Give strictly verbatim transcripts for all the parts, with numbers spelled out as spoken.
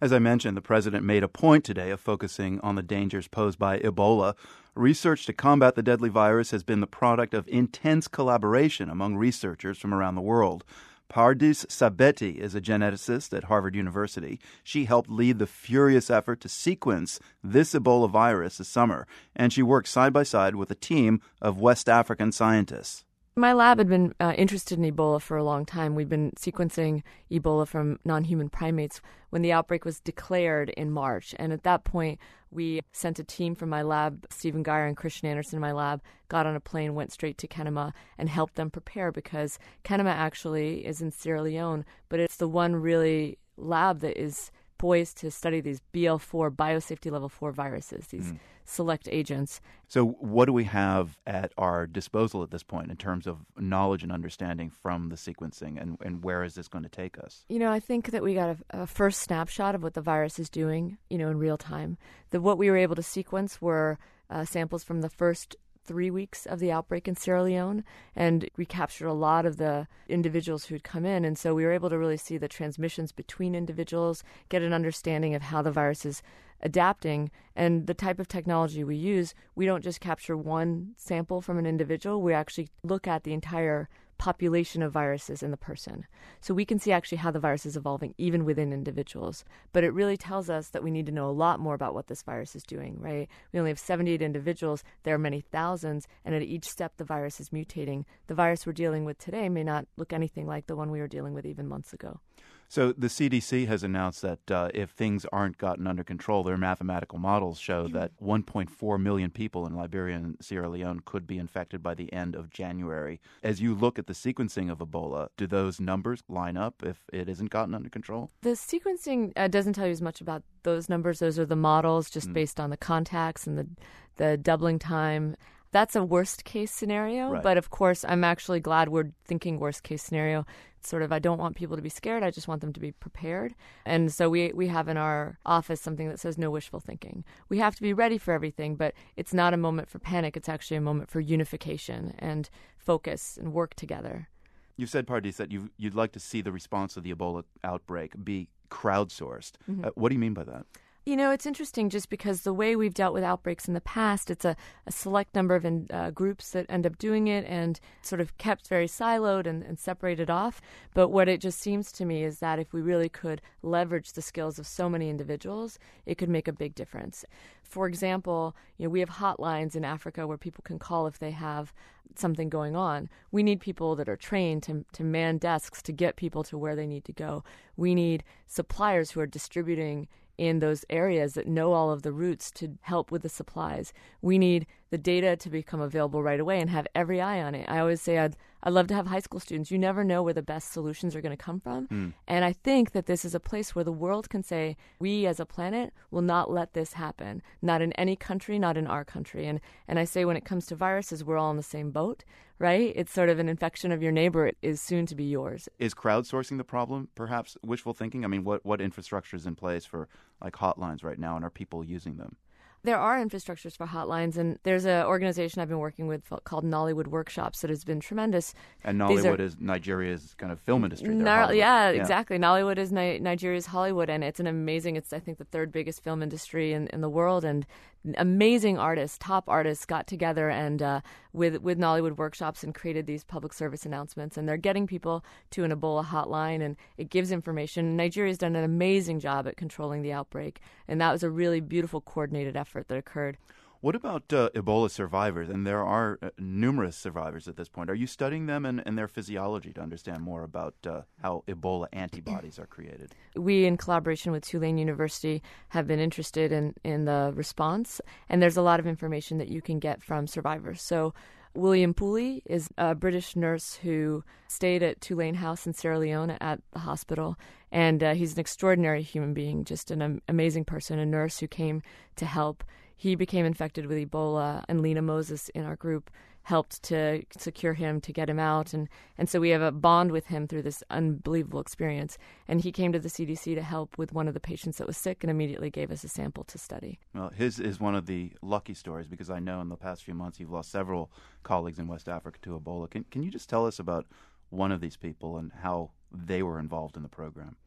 As I mentioned, the president made a point today of focusing on the dangers posed by Ebola. Research to combat the deadly virus has been the product of intense collaboration among researchers from around the world. Pardis Sabeti is a geneticist at Harvard University. She helped lead the furious effort to sequence this Ebola virus this summer, and she worked side by side with a team of West African scientists. My lab had been uh, interested in Ebola for a long time. We've been sequencing Ebola from non-human primates when the outbreak was declared in March. And at that point, we sent a team from my lab, Stephen Geyer and Christian Anderson in my lab, got on a plane, went straight to Kenema and helped them prepare because Kenema actually is in Sierra Leone, but it's the one really lab that is poised to study these B L four, biosafety level four viruses, these mm. select agents. So what do we have at our disposal at this point in terms of knowledge and understanding from the sequencing, and, and where is this going to take us? You know, I think that we got a, a first snapshot of what the virus is doing, you know, in real time. The, what we were able to sequence were uh, samples from the first three weeks of the outbreak in Sierra Leone, and we captured a lot of the individuals who'd come in. And so we were able to really see the transmissions between individuals, get an understanding of how the virus is adapting. And the type of technology we use, we don't just capture one sample from an individual, we actually look at the entire population of viruses in the person. So we can see actually how the virus is evolving even within individuals. But it really tells us that we need to know a lot more about what this virus is doing, right? We only have seventy-eight individuals. There are many thousands. And at each step, the virus is mutating. The virus we're dealing with today may not look anything like the one we were dealing with even months ago. So the C D C has announced that uh, if things aren't gotten under control, their mathematical models show that one point four million people in Liberia and Sierra Leone could be infected by the end of January. As you look at the sequencing of Ebola, do those numbers line up if it isn't gotten under control? The sequencing uh, doesn't tell you as much about those numbers. Those are the models just mm. based on the contacts and the the doubling time. That's a worst case scenario. Right. But of course, I'm actually glad we're thinking worst case scenario. It's sort of, I don't want people to be scared. I just want them to be prepared. And so we we have in our office something that says no wishful thinking. We have to be ready for everything, but it's not a moment for panic. It's actually a moment for unification and focus and work together. You've said, Pardis, that you you'd like to see the response of the Ebola outbreak be crowdsourced. Mm-hmm. Uh, what do you mean by that? You know, it's interesting just because the way we've dealt with outbreaks in the past, it's a, a select number of in, uh, groups that end up doing it and sort of kept very siloed and, and separated off. But what it just seems to me is that if we really could leverage the skills of so many individuals, it could make a big difference. For example, you know, we have hotlines in Africa where people can call if they have something going on. We need people that are trained to, to man desks to get people to where they need to go. We need suppliers who are distributing in those areas that know all of the routes to help with the supplies. We need the data to become available right away and have every eye on it. I always say I'd, I'd love to have high school students. You never know where the best solutions are going to come from. Mm. And I think that this is a place where the world can say, we as a planet will not let this happen. Not in any country, not in our country. And, and I say when it comes to viruses, we're all in the same boat, right? It's sort of an infection of your neighbor. It is soon to be yours. Is crowdsourcing the problem, perhaps wishful thinking? I mean, what, what infrastructure is in place for like hotlines right now, and are people using them? There are infrastructures for hotlines, and there's an organization I've been working with called Nollywood Workshops that has been tremendous. And Nollywood are, is Nigeria's kind of film industry. Nar- yeah, yeah, exactly. Nollywood is Ni- Nigeria's Hollywood, and it's an amazing, it's I think the third biggest film industry in, in the world, and amazing artists, top artists got together and uh, with, with Nollywood Workshops and created these public service announcements, and they're getting people to an Ebola hotline, and it gives information. Nigeria's done an amazing job at controlling the outbreak, and that was a really beautiful coordinated effort that occurred. What about uh, Ebola survivors? And there are uh, numerous survivors at this point. Are you studying them and, and their physiology to understand more about uh, how Ebola antibodies are created? We, in collaboration with Tulane University, have been interested in, in the response, and there's a lot of information that you can get from survivors. So William Pooley is a British nurse who stayed at Tulane House in Sierra Leone at the hospital, and uh, he's an extraordinary human being, just an um, amazing person, a nurse who came to help. He became infected with Ebola, and Lena Moses in our group helped to secure him, to get him out. And, and so we have a bond with him through this unbelievable experience. And he came to the C D C to help with one of the patients that was sick and immediately gave us a sample to study. Well, his is one of the lucky stories because I know in the past few months you've lost several colleagues in West Africa to Ebola. Can, can you just tell us about one of these people and how they were involved in the program?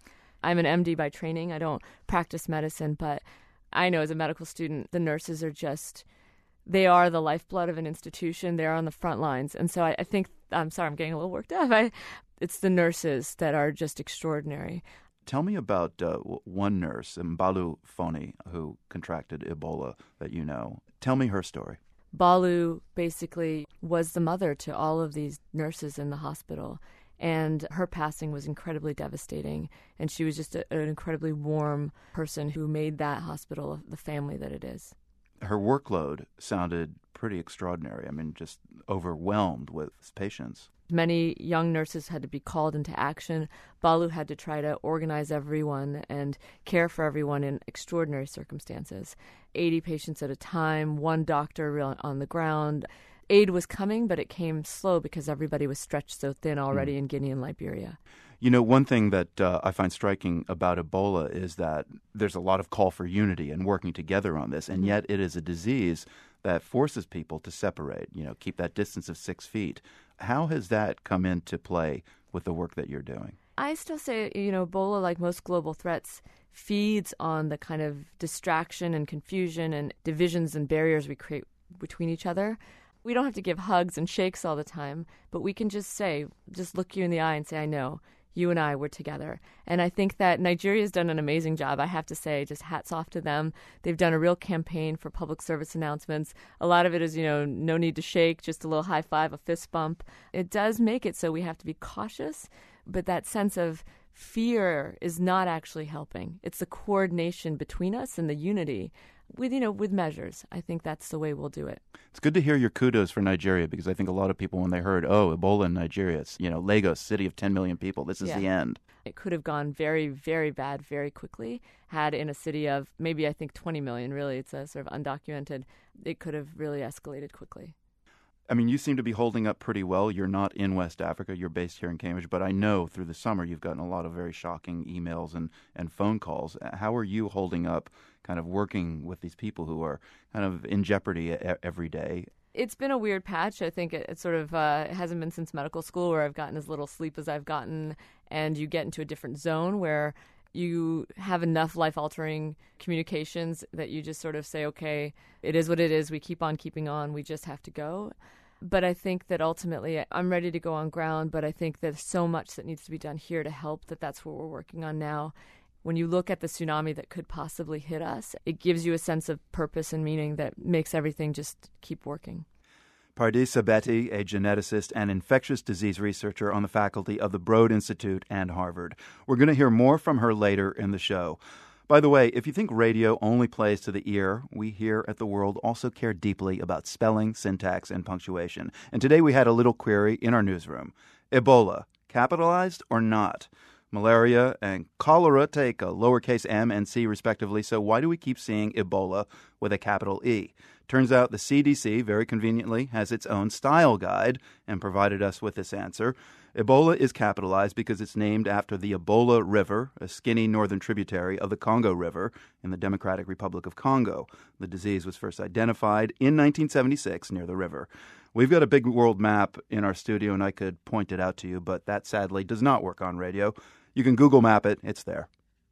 I'm an M D by training. I don't practice medicine, but I know as a medical student, the nurses are just, they are the lifeblood of an institution. They're on the front lines. And so I, I think, I'm sorry, I'm getting a little worked up. I, it's the nurses that are just extraordinary. Tell me about uh, one nurse, Mbalu Foni, who contracted Ebola that you know. Tell me her story. Balu basically was the mother to all of these nurses in the hospital, and her passing was incredibly devastating. And she was just a, an incredibly warm person who made that hospital the family that it is. Her workload sounded pretty extraordinary. I mean, just overwhelmed with patients. Many young nurses had to be called into action. Balu had to try to organize everyone and care for everyone in extraordinary circumstances. eighty patients at a time, one doctor on the ground. Aid was coming, but it came slow because everybody was stretched so thin already mm. in Guinea and Liberia. You know, one thing that uh, I find striking about Ebola is that there's a lot of call for unity and working together on this, and mm-hmm. yet it is a disease that forces people to separate, you know, keep that distance of six feet. How has that come into play with the work that you're doing? I still say, you know, Ebola, like most global threats, feeds on the kind of distraction and confusion and divisions and barriers we create between each other. We don't have to give hugs and shakes all the time, but we can just say, just look you in the eye and say, I know. You and I were together. And I think that Nigeria's done an amazing job. I have to say, just hats off to them. They've done a real campaign for public service announcements. A lot of it is, you know, no need to shake, just a little high five, a fist bump. It does make it so we have to be cautious, but that sense of fear is not actually helping. It's the coordination between us and the unity with, you know, with measures. I think that's the way we'll do it. It's good to hear your kudos for Nigeria, because I think a lot of people, when they heard, oh, Ebola in Nigeria, it's, you know, Lagos, city of ten million people, this is yeah. the end. It could have gone very, very bad very quickly. Had in a city of maybe, I think, twenty million, really, it's a sort of undocumented, it could have really escalated quickly. I mean, you seem to be holding up pretty well. You're not in West Africa. You're based here in Cambridge. But I know through the summer you've gotten a lot of very shocking emails and, and phone calls. How are you holding up, kind of working with these people who are kind of in jeopardy a- every day? It's been a weird patch. I think it, it sort of uh, it hasn't been since medical school where I've gotten as little sleep as I've gotten. And you get into a different zone where you have enough life-altering communications that you just sort of say, okay, it is what it is. We keep on keeping on. We just have to go. But I think that ultimately I'm ready to go on ground, but I think there's so much that needs to be done here to help that that's what we're working on now. When you look at the tsunami that could possibly hit us, it gives you a sense of purpose and meaning that makes everything just keep working. Pardis Sabeti, a geneticist and infectious disease researcher on the faculty of the Broad Institute and Harvard. We're going to hear more from her later in the show. By the way, if you think radio only plays to the ear, we here at The World also care deeply about spelling, syntax, and punctuation. And today we had a little query in our newsroom. Ebola, capitalized or not? Malaria and cholera take a lowercase m and c respectively, so why do we keep seeing Ebola with a capital E? Turns out the C D C, very conveniently, has its own style guide and provided us with this answer. Ebola is capitalized because it's named after the Ebola River, a skinny northern tributary of the Congo River in the Democratic Republic of Congo. The disease was first identified in nineteen seventy-six near the river. We've got a big world map in our studio, and I could point it out to you, but that sadly does not work on radio. You can Google map it. It's there.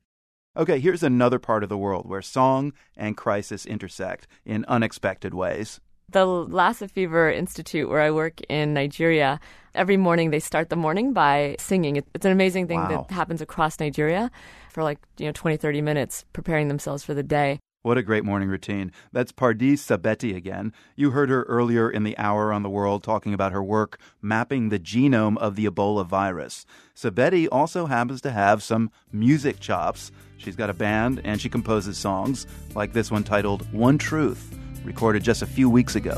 Okay, here's another part of the world where song and crisis intersect in unexpected ways. The Lassa Fever Institute, where I work in Nigeria, every morning they start the morning by singing. It's an amazing thing wow. that happens across Nigeria for like, you know, twenty, thirty minutes, preparing themselves for the day. What a great morning routine. That's Pardis Sabeti again. You heard her earlier in the Hour on the World talking about her work mapping the genome of the Ebola virus. Sabeti also happens to have some music chops. She's got a band and she composes songs, like this one titled One Truth, recorded just a few weeks ago.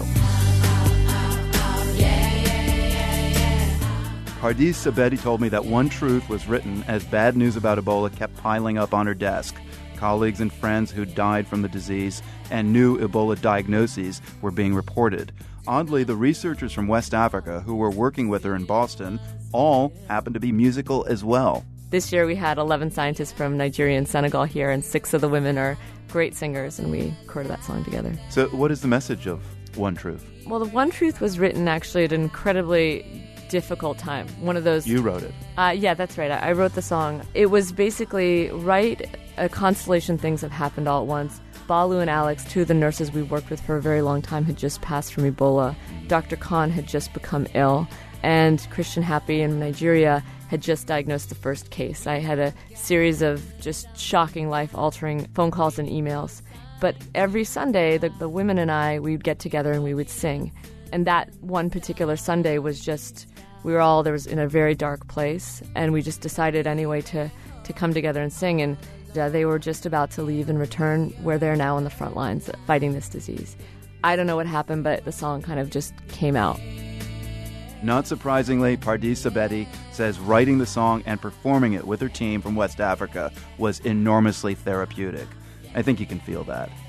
Pardis Sabeti told me that One Truth was written as bad news about Ebola kept piling up on her desk. Colleagues and friends who died from the disease and new Ebola diagnoses were being reported. Oddly, the researchers from West Africa who were working with her in Boston all happened to be musical as well. This year we had eleven scientists from Nigeria and Senegal here, and six of the women are great singers, and we recorded that song together. So what is the message of One Truth? Well, the One Truth was written actually at an incredibly difficult time. One of those... You wrote it. Uh, yeah, that's right. I, I wrote the song. It was basically, right, a constellation of things have happened all at once. Balu and Alex, two of the nurses we worked with for a very long time, had just passed from Ebola. Doctor Khan had just become ill. And Christian Happy in Nigeria had just diagnosed the first case. I had a series of just shocking, life-altering phone calls and emails. But every Sunday, the, the women and I, we'd get together and we would sing. And that one particular Sunday was just, we were all, there was in a very dark place. And we just decided anyway to, to come together and sing. And uh, they were just about to leave and return where they're now on the front lines fighting this disease. I don't know what happened, but the song kind of just came out. Not surprisingly, Pardis Sabeti says writing the song and performing it with her team from West Africa was enormously therapeutic. I think you can feel that.